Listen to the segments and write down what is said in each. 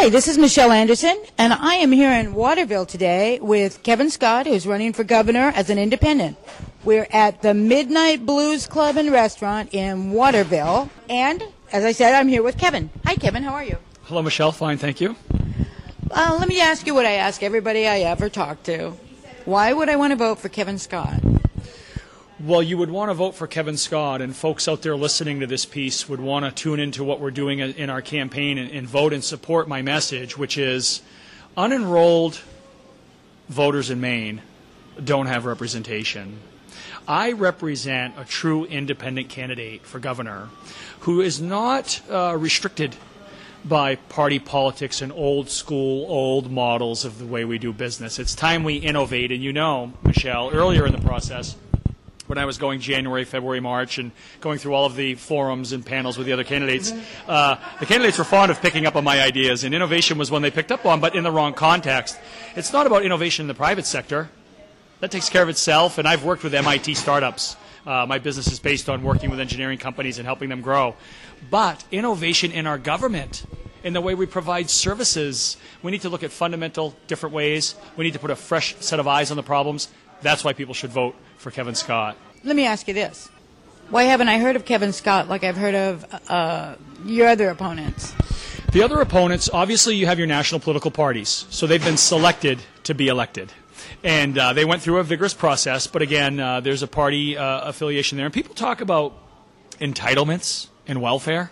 Hi, this is Michelle Anderson, and I am here in Waterville today with Kevin Scott, who's running for governor as an independent. We're at the Midnight Blues Club and Restaurant in Waterville, and as I said, I'm here with Kevin. Hi, Kevin. How are you? Hello, Michelle. Fine, thank you. Let me ask you what I ask everybody I ever talk to. Why would I want to vote for Kevin Scott? Well, you would want to vote for Kevin Scott, and folks out there listening to this piece would want to tune into what we're doing in our campaign and vote and support my message, which is unenrolled voters in Maine don't have representation. I represent a true independent candidate for governor who is not restricted by party politics and old school, old models of the way we do business. It's time we innovate, and you know, Michelle, earlier in the process, when I was going January, February, March, and going through all of the forums and panels with the other candidates, the candidates were fond of picking up on my ideas, and innovation was one they picked up on, but in the wrong context. It's not about innovation in the private sector. That takes care of itself, and I've worked with MIT startups. My business is based on working with engineering companies and helping them grow. But innovation in our government, in the way we provide services, we need to look at fundamental different ways. We need to put a fresh set of eyes on the problems. That's why people should vote for Kevin Scott. Let me ask you this. Why haven't I heard of Kevin Scott like I've heard of your other opponents? The other opponents, obviously you have your national political parties, so they've been selected to be elected. And they went through a vigorous process, but again, there's a party affiliation there. And people talk about entitlements and welfare.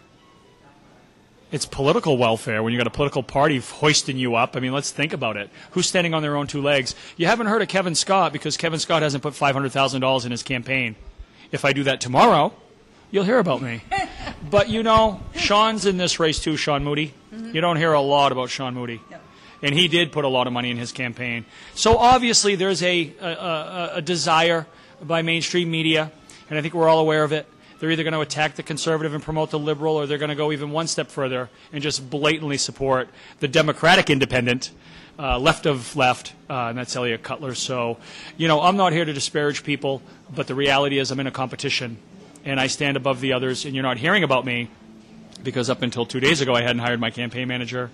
It's political welfare when you've got a political party hoisting you up. I mean, let's think about it. Who's standing on their own two legs? You haven't heard of Kevin Scott because Kevin Scott hasn't put $500,000 in his campaign. If I do that tomorrow, you'll hear about me. But, you know, Sean's in this race too, Sean Moody. You don't hear a lot about Sean Moody. No. And he did put a lot of money in his campaign. So obviously there's a desire by mainstream media, and I think we're all aware of it. They're either going to attack the conservative and promote the liberal, or they're going to go even one step further and just blatantly support the Democratic independent, left of left, and that's Elliott Cutler. So, you know, I'm not here to disparage people, but the reality is I'm in a competition, and I stand above the others, and you're not hearing about me because up until 2 days ago I hadn't hired my campaign manager.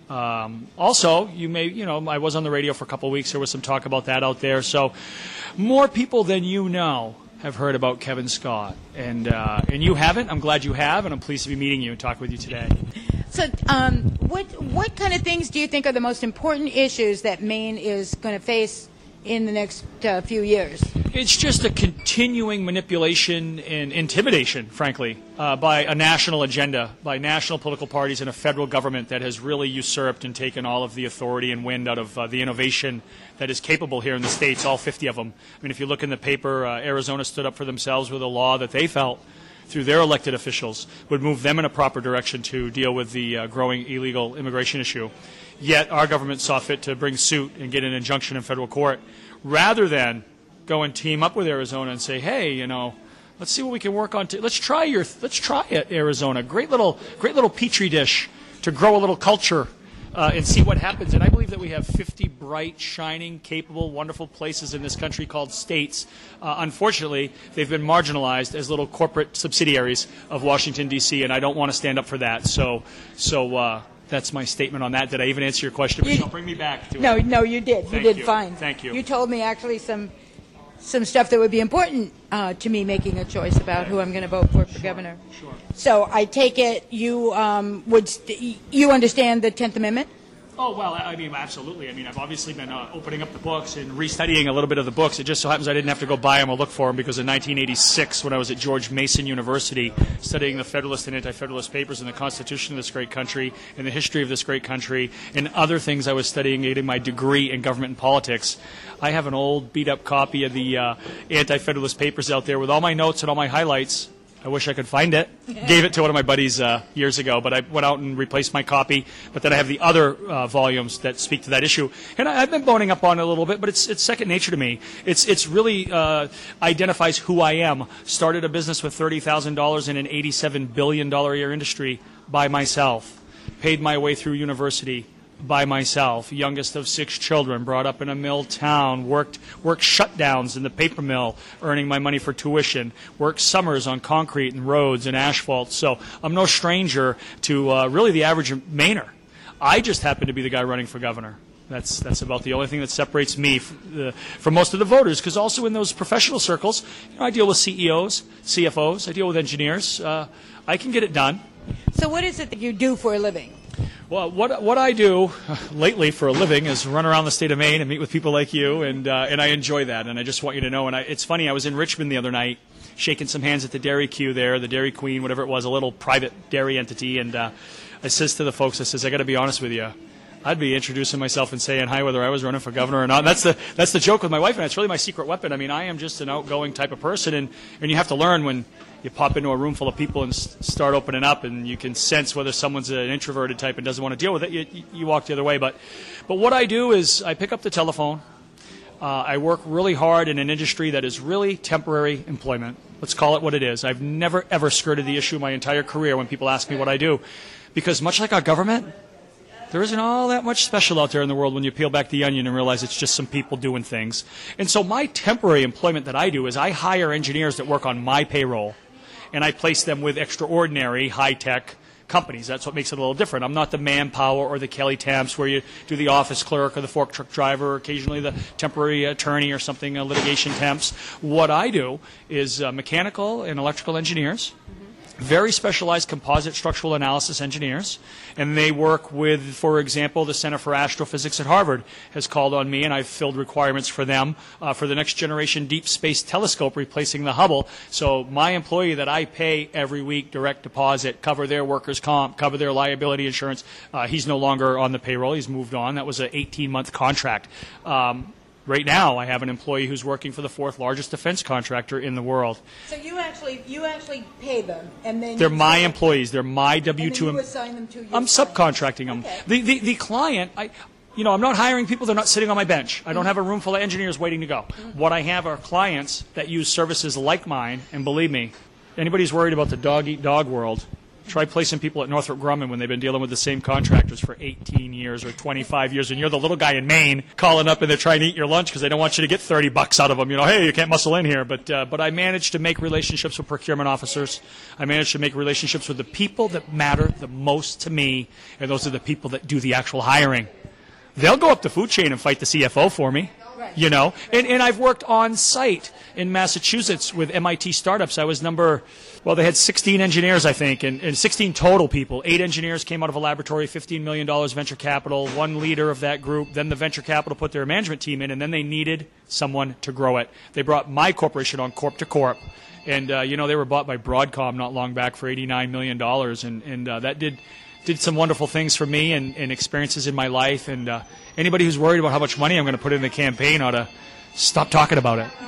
Also, I was on the radio for a couple of weeks. There was some talk about that out there. So more people than you know have heard about Kevin Scott. And you haven't. I'm glad you have, and I'm pleased to be meeting you and talking with you today. So what kind of things do you think are the most important issues that Maine is going to face in the next few years? It's just a continuing manipulation and intimidation, frankly, by a national agenda, by national political parties and a federal government that has really usurped and taken all of the authority and wind out of the innovation that is capable here in the states, all 50 of them. I mean, if you look in the paper, Arizona stood up for themselves with a law that they felt through their elected officials would move them in a proper direction to deal with the growing illegal immigration issue. Yet our government saw fit to bring suit and get an injunction in federal court rather than go and team up with Arizona and say, hey, you know, let's see what we can work on. Let's try it, Arizona. Great little petri dish to grow a little culture and see what happens. And I believe that we have 50 bright, shining, capable, wonderful places in this country called states. Unfortunately, they've been marginalized as little corporate subsidiaries of Washington, D.C., and I don't want to stand up for that. So that's my statement on that. Did I even answer your question? Michelle, bring me back to it. No, you did. Thank you did you. fine. Thank you. You told me actually some stuff that would be important to me making a choice about who I'm going to vote for governor. Sure. So I take it you you understand the 10th Amendment? Oh, well, I mean, absolutely. I mean, I've obviously been opening up the books and restudying a little bit of the books. It just so happens I didn't have to go buy them or look for them because in 1986, when I was at George Mason University studying the Federalist and Anti-Federalist papers and the Constitution of this great country and the history of this great country and other things I was studying, getting my degree in government and politics, I have an old beat-up copy of the Anti-Federalist papers out there with all my notes and all my highlights. I wish I could find it. Gave it to one of my buddies years ago, but I went out and replaced my copy. But then I have the other volumes that speak to that issue. And I've been boning up on it a little bit, but it's second nature to me. It's really identifies who I am. Started a business with $30,000 in an $87 billion a year industry by myself. Paid my way through university by myself, youngest of 6 children, brought up in a mill town, worked shutdowns in the paper mill, earning my money for tuition, worked summers on concrete and roads and asphalt. So I'm no stranger to really the average Mainer. I just happen to be the guy running for governor. That's about the only thing that separates me from most of the voters, because also in those professional circles, I deal with CEOs, CFOs, I deal with engineers. I can get it done. So what is it that you do for a living? Well, what I do lately for a living is run around the state of Maine and meet with people like you, and I enjoy that, and I just want you to know. And it's funny, I was in Richmond the other night, shaking some hands at the Dairy Q there, the Dairy Queen, whatever it was, a little private dairy entity, and I says to the folks, I says, I got to be honest with you, I'd be introducing myself and saying hi whether I was running for governor or not. And that's the joke with my wife, and it's really my secret weapon. I mean, I am just an outgoing type of person, and you have to learn when you pop into a room full of people and start opening up, and you can sense whether someone's an introverted type and doesn't want to deal with it. You walk the other way. But what I do is I pick up the telephone. I work really hard in an industry that is really temporary employment. Let's call it what it is. I've never, ever skirted the issue my entire career when people ask me what I do, because much like our government, there isn't all that much special out there in the world when you peel back the onion and realize it's just some people doing things. And so my temporary employment that I do is I hire engineers that work on my payroll, and I place them with extraordinary high-tech companies. That's what makes it a little different. I'm not the Manpower or the Kelly Temps where you do the office clerk or the fork truck driver or occasionally the temporary attorney or something, litigation temps. What I do is mechanical and electrical engineers, very specialized composite structural analysis engineers, and they work with, for example, the Center for Astrophysics at Harvard has called on me, and I've filled requirements for them for the next generation deep space telescope replacing the Hubble. So my employee that I pay every week, direct deposit, cover their workers' comp, cover their liability insurance, he's no longer on the payroll. He's moved on. That was an 18-month contract. Right now, I have an employee who's working for the fourth largest defense contractor in the world. So you actually pay them, and then they're my employees. They're my W-2. And then you assign them to your I'm subcontracting them. Okay. The client, I'm not hiring people. They're not sitting on my bench. I don't have a room full of engineers waiting to go. What I have are clients that use services like mine, and believe me, anybody who's worried about the dog-eat-dog world, try placing people at Northrop Grumman when they've been dealing with the same contractors for 18 years or 25 years, and you're the little guy in Maine calling up and they're trying to eat your lunch because they don't want you to get $30 out of them. Hey, you can't muscle in here. But I managed to make relationships with procurement officers. I managed to make relationships with the people that matter the most to me, and those are the people that do the actual hiring. They'll go up the food chain and fight the CFO for me. And I've worked on site in Massachusetts with MIT startups. I was they had 16 engineers, I think, and 16 total people. 8 engineers came out of a laboratory, $15 million venture capital, one leader of that group. Then the venture capital put their management team in, and then they needed someone to grow it. They brought my corporation on corp to corp. And, they were bought by Broadcom not long back for $89 million, and that did some wonderful things for me and experiences in my life. And anybody who's worried about how much money I'm going to put in the campaign ought to stop talking about it.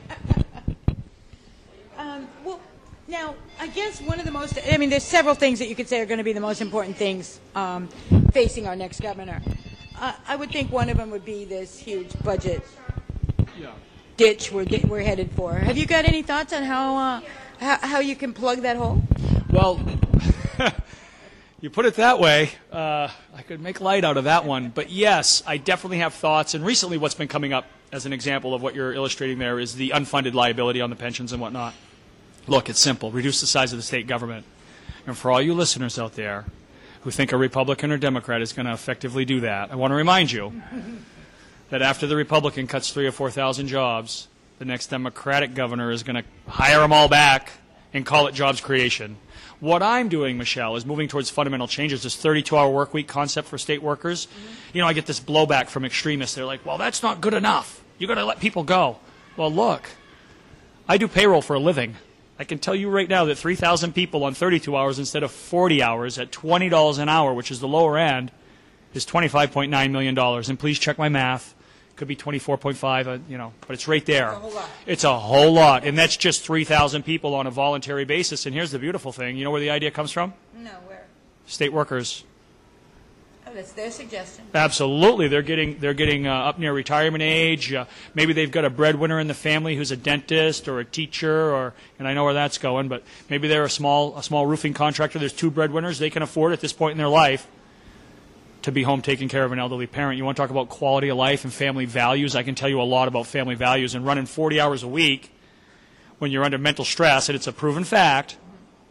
Now, I guess one of the most, there's several things that you could say are going to be the most important things facing our next governor. I would think one of them would be this huge budget ditch we're headed for. Have you got any thoughts on how you can plug that hole? Well, you put it that way, I could make light out of that one. But yes, I definitely have thoughts. And recently what's been coming up as an example of what you're illustrating there is the unfunded liability on the pensions and whatnot. Look, it's simple. Reduce the size of the state government. And for all you listeners out there who think a Republican or Democrat is going to effectively do that, I want to remind you that after the Republican cuts 3,000 or 4,000 jobs, the next Democratic governor is going to hire them all back and call it jobs creation. What I'm doing, Michelle, is moving towards fundamental changes. This 32-hour work week concept for state workers. I get this blowback from extremists. They're like, well, that's not good enough. You've got to let people go. Well, look, I do payroll for a living. I can tell you right now that 3,000 people on 32 hours instead of 40 hours at $20 an hour, which is the lower end, is $25.9 million. And please check my math. Could be 24.5, but it's right there. It's a whole lot. It's a whole lot. And that's just 3,000 people on a voluntary basis. And here's the beautiful thing. You know where the idea comes from? No, where? State workers. Oh, that's their suggestion. Absolutely. They're getting up near retirement age. Maybe they've got a breadwinner in the family who's a dentist or a teacher, and I know where that's going, but maybe they're a small roofing contractor. There's 2 breadwinners. They can afford at this point in their life to be home taking care of an elderly parent. You want to talk about quality of life and family values? I can tell you a lot about family values. And running 40 hours a week when you're under mental stress, and it's a proven fact,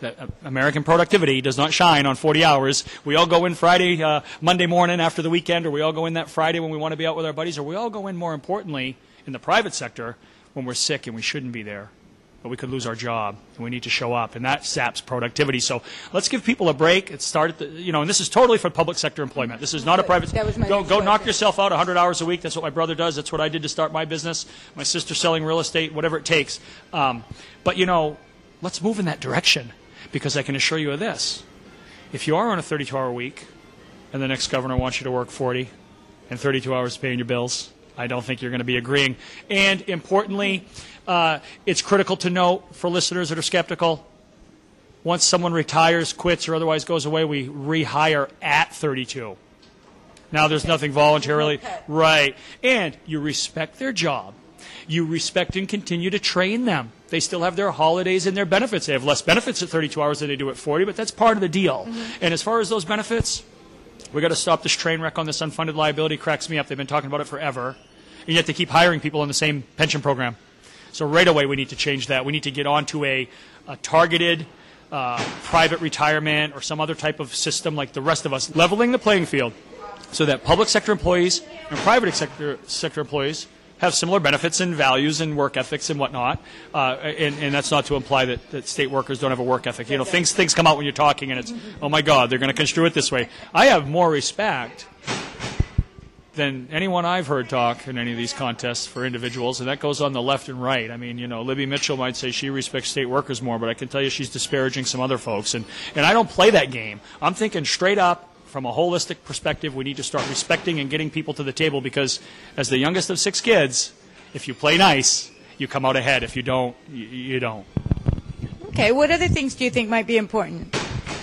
that American productivity does not shine on 40 hours. We all go in Monday morning after the weekend, or we all go in that Friday when we want to be out with our buddies, or we all go in, more importantly, in the private sector when we're sick and we shouldn't be there. But we could lose our job, and we need to show up, and that saps productivity. So let's give people a break. It started, and this is totally for public sector employment. This is not a private. That was my go knock yourself out 100 hours a week. That's what my brother does. That's what I did to start my business. My sister selling real estate, whatever it takes. But let's move in that direction, because I can assure you of this: if you are on a 32-hour week, and the next governor wants you to work 40, and 32 hours paying your bills, I don't think you're going to be agreeing. And importantly, it's critical to note for listeners that are skeptical, once someone retires, quits, or otherwise goes away, we rehire at 32. Now, there's nothing voluntarily. Right. And you respect their job. You respect and continue to train them. They still have their holidays and their benefits. They have less benefits at 32 hours than they do at 40, but that's part of the deal. And as far as those benefits, we've got to stop this train wreck on this unfunded liability. Cracks me up. They've been talking about it forever. And yet they keep hiring people in the same pension program. So right away we need to change that. We need to get onto a targeted private retirement or some other type of system like the rest of us, leveling the playing field so that public sector employees and private sector employees have similar benefits and values and work ethics and whatnot. And that's not to imply that state workers don't have a work ethic. Things come out when you're talking, and it's, oh my God, they're going to construe it this way. I have more respect than anyone I've heard talk in any of these contests for individuals, and that goes on the left and right. I mean, Libby Mitchell might say she respects state workers more, but I can tell you she's disparaging some other folks. And I don't play that game. I'm thinking straight up, from a holistic perspective, we need to start respecting and getting people to the table, because as the youngest of 6 kids, if you play nice, you come out ahead. If you don't, you don't. Okay, what other things do you think might be important?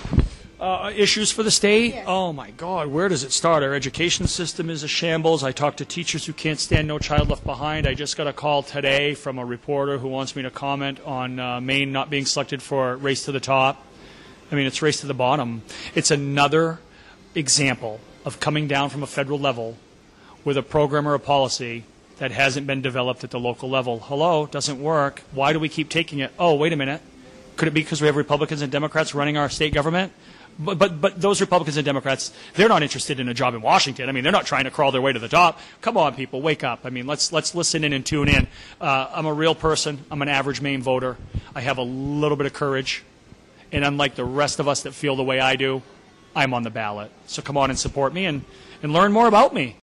Issues for the state? Yes. Oh, my God, where does it start? Our education system is a shambles. I talk to teachers who can't stand No Child Left Behind. I just got a call today from a reporter who wants me to comment on Maine not being selected for Race to the Top. I mean, it's race to the bottom. It's another example of coming down from a federal level with a program or a policy that hasn't been developed at the local level. Hello, doesn't work. Why do we keep taking it? Oh, wait a minute. Could it be because we have Republicans and Democrats running our state government? But those Republicans and Democrats, they're not interested in a job in Washington. I mean, they're not trying to crawl their way to the top. Come on, people, wake up. I mean, let's listen in and tune in. I'm a real person. I'm an average Maine voter. I have a little bit of courage. And unlike the rest of us that feel the way I do, I'm on the ballot. So come on and support me and learn more about me.